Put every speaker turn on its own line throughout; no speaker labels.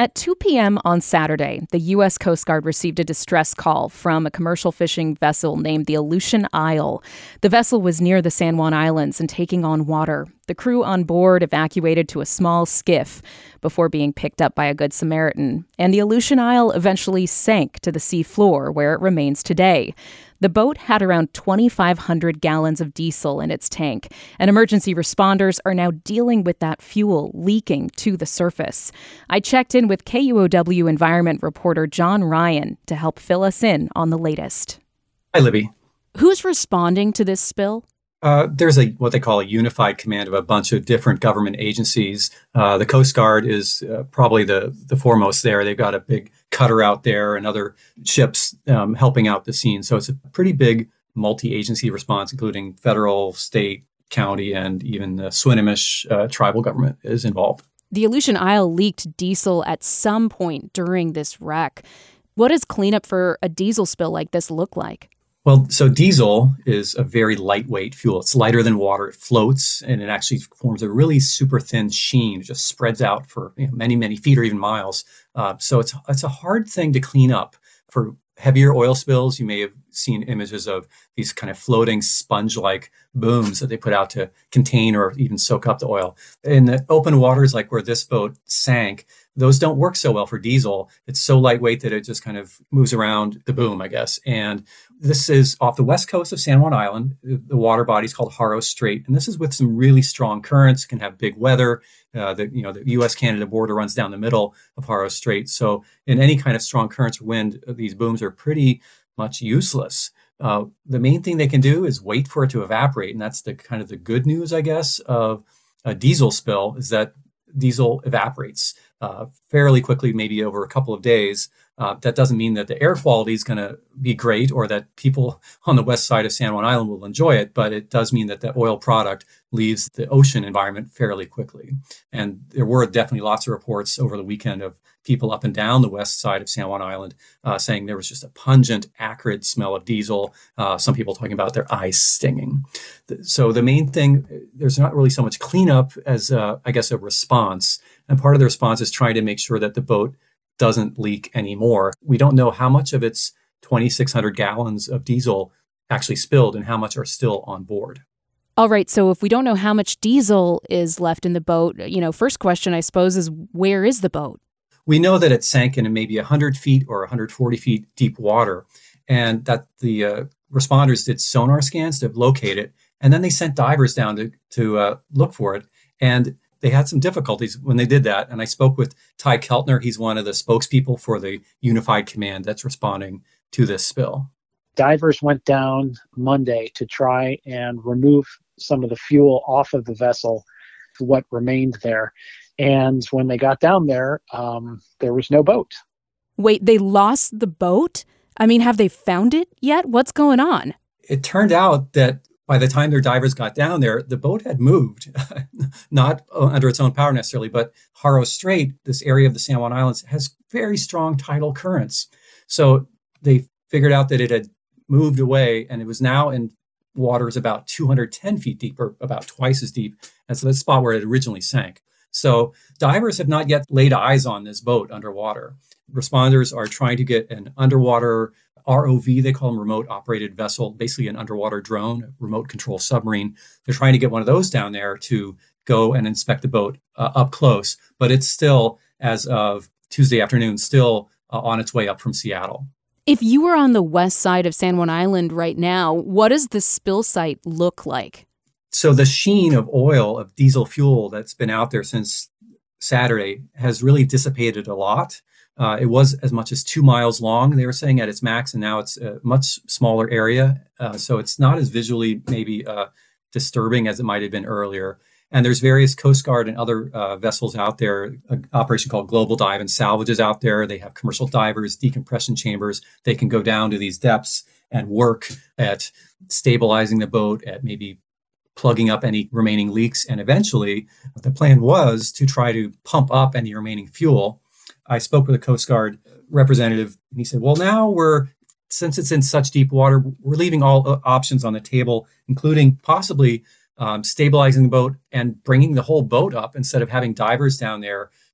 At 2 p.m. on Saturday, the U.S. Coast Guard received a distress call from a commercial fishing vessel named the Aleutian Isle. The vessel was near the San Juan Islands and taking on water. The crew on board evacuated to a small skiff before being picked up by a Good Samaritan, and the Aleutian Isle eventually sank to the sea floor, where it remains today. The boat had around 2,500 gallons of diesel in its tank, and emergency responders are now dealing with that fuel leaking to the surface. I checked in with KUOW environment reporter John Ryan to help fill us in on the latest.
Hi, Libby.
Who's responding to this spill?
There's what they call a unified command of a bunch of different government agencies. The Coast Guard is probably the foremost there. They've got a big cutter out there and other ships helping out the scene. So it's a pretty big multi-agency response, including federal, state, county, and even the Swinomish tribal government is involved.
The Aleutian Isle leaked diesel at some point during this wreck. What does cleanup for a diesel spill like this look like?
Well, so diesel is a very lightweight fuel. It's lighter than water. It floats, and it actually forms a really super thin sheen. It just spreads out for many, many feet or even miles. So it's a hard thing to clean up. For heavier oil spills, you may have seen images of these kind of floating sponge-like booms that they put out to contain or even soak up the oil. In the open waters, like where this boat sank, those don't work so well for diesel. It's so lightweight that it just kind of moves around the boom, I guess. And this is off the west coast of San Juan Island. The water body is called Haro Strait. And this is with some really strong currents, can have big weather. The U.S.-Canada border runs down the middle of Haro Strait. So in any kind of strong currents or wind, these booms are pretty much useless. The main thing they can do is wait for it to evaporate. And that's the kind of the good news, I guess, of a diesel spill, is that diesel evaporates fairly quickly, maybe over a couple of days. That doesn't mean that the air quality is going to be great or that people on the west side of San Juan Island will enjoy it, but it does mean that the oil product leaves the ocean environment fairly quickly. And there were definitely lots of reports over the weekend of people up and down the west side of San Juan Island saying there was just a pungent, acrid smell of diesel. Some people talking about their eyes stinging. So the main thing, there's not really so much cleanup as, I guess, a response. And part of the response is trying to make sure that the boat doesn't leak anymore. We don't know how much of its 2,600 gallons of diesel actually spilled and how much are still on board.
All right, so if we don't know how much diesel is left in the boat, first question, I suppose, is where is the boat?
We know that it sank in maybe 100 feet or 140 feet deep water, and that the responders did sonar scans to locate it, and then they sent divers down to look for it. And they had some difficulties when they did that. And I spoke with Ty Keltner. He's one of the spokespeople for the unified command that's responding to this spill.
Divers went down Monday to try and remove some of the fuel off of the vessel, what remained there. And when they got down there, there was no boat.
Wait, they lost the boat? I mean, have they found it yet? What's going on?
It turned out that by the time their divers got down there, the boat had moved, not under its own power necessarily, but Haro Strait, this area of the San Juan Islands, has very strong tidal currents. So they figured out that it had moved away, and it was now in waters about 210 feet deep, or about twice as deep as the spot where it originally sank. So divers have not yet laid eyes on this boat underwater. Responders are trying to get an underwater ROV, they call them remote operated vessel, basically an underwater drone, remote control submarine. They're trying to get one of those down there to go and inspect the boat up close. But it's still, as of Tuesday afternoon, still on its way up from Seattle.
If you were on the west side of San Juan Island right now, what does the spill site look like?
So the sheen of oil, of diesel fuel that's been out there since Saturday has really dissipated a lot. It was as much as 2 miles long, they were saying, at its max, and now it's a much smaller area. So it's not as visually maybe disturbing as it might have been earlier. And there's various Coast Guard and other vessels out there, an operation called Global Dive and Salvage is out there. They have commercial divers, decompression chambers. They can go down to these depths and work at stabilizing the boat, at maybe plugging up any remaining leaks. And eventually, the plan was to try to pump up any remaining fuel. I spoke with a Coast Guard representative, and he said, well, now since it's in such deep water, we're leaving all options on the table, including possibly stabilizing the boat and bringing the whole boat up instead of having divers down there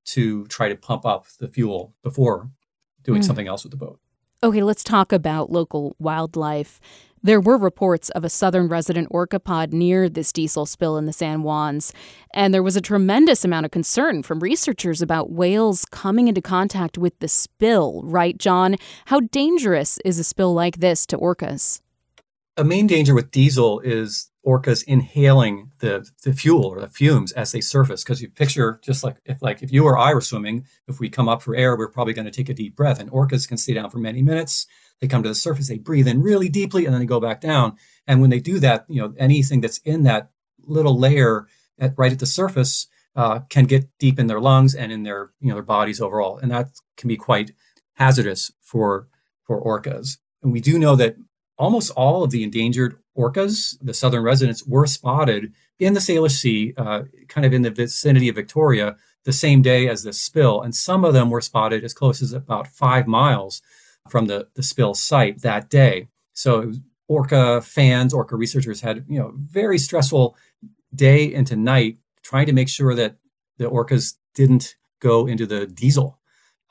to try to pump up the fuel before doing something else with the boat.
Okay, let's talk about local wildlife. There were reports of a southern resident orca pod near this diesel spill in the San Juans, and there was a tremendous amount of concern from researchers about whales coming into contact with the spill, right, John? How dangerous is a spill like this to orcas?
A main danger with diesel is orcas inhaling the fuel or the fumes as they surface. Because you picture just if you or I were swimming, if we come up for air, we're probably going to take a deep breath. And orcas can stay down for many minutes. They come to the surface, they breathe in really deeply, and then they go back down. And when they do that, anything that's in that little layer right at the surface can get deep in their lungs and in their bodies overall, and that can be quite hazardous for orcas. And we do know that almost all of the endangered orcas, the southern residents, were spotted in the Salish Sea, kind of in the vicinity of Victoria, the same day as the spill. And some of them were spotted as close as about 5 miles from the spill site that day. So orca fans, orca researchers had very stressful day into night trying to make sure that the orcas didn't go into the diesel.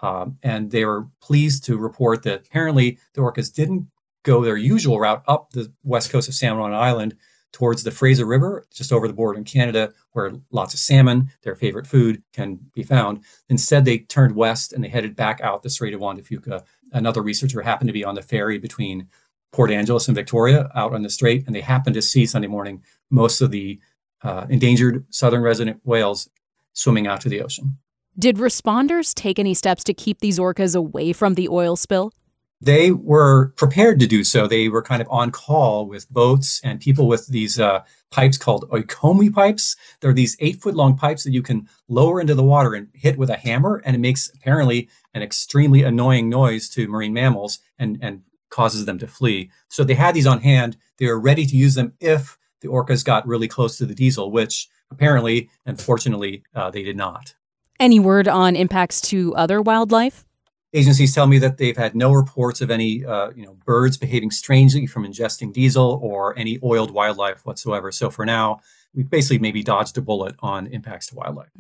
And they were pleased to report that apparently the orcas didn't go their usual route up the west coast of San Juan Island towards the Fraser River, just over the border in Canada, where lots of salmon, their favorite food, can be found. Instead, they turned west and they headed back out the Strait of Juan de Fuca. Another researcher happened to be on the ferry between Port Angeles and Victoria out on the strait, and they happened to see Sunday morning most of the endangered southern resident whales swimming out to the ocean.
Did responders take any steps to keep these orcas away from the oil spill?
They were prepared to do so. They were kind of on call with boats and people with these pipes called oikomi pipes. They're these 8-foot-long pipes that you can lower into the water and hit with a hammer, and it makes apparently an extremely annoying noise to marine mammals and causes them to flee. So they had these on hand. They were ready to use them if the orcas got really close to the diesel, which apparently, unfortunately, they did not.
Any word on impacts to other wildlife?
Agencies tell me that they've had no reports of any, birds behaving strangely from ingesting diesel or any oiled wildlife whatsoever. So for now, we've basically maybe dodged a bullet on impacts to wildlife.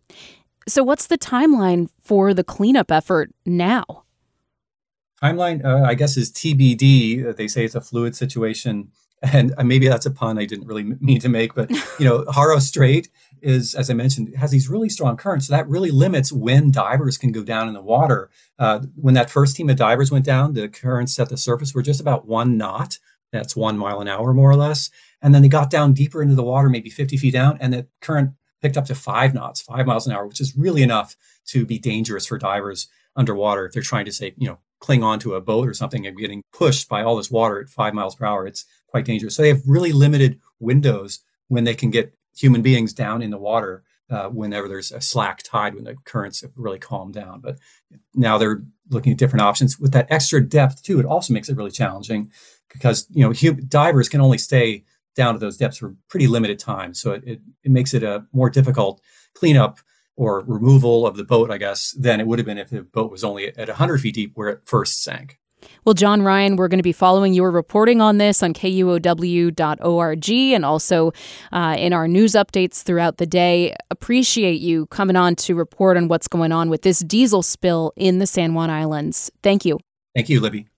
So what's the timeline for the cleanup effort now?
Timeline, I guess, is TBD. They say it's a fluid situation. And maybe that's a pun I didn't really mean to make, but, Haro Strait is, as I mentioned, has these really strong currents. So that really limits when divers can go down in the water. When that first team of divers went down, the currents at the surface were just about 1 knot. That's 1 mile an hour, more or less. And then they got down deeper into the water, maybe 50 feet down, and the current picked up to 5 knots, 5 miles an hour, which is really enough to be dangerous for divers underwater if they're trying to, say, cling onto a boat or something and getting pushed by all this water at 5 miles per hour. It's quite dangerous. So they have really limited windows when they can get human beings down in the water whenever there's a slack tide, when the currents have really calmed down. But now they're looking at different options. With that extra depth, too, it also makes it really challenging because, divers can only stay down to those depths for pretty limited time. So it makes it a more difficult cleanup or removal of the boat, I guess, than it would have been if the boat was only at 100 feet deep where it first sank.
Well, John Ryan, we're going to be following your reporting on this on KUOW.org and also in our news updates throughout the day. Appreciate you coming on to report on what's going on with this diesel spill in the San Juan Islands. Thank you.
Thank you, Libby.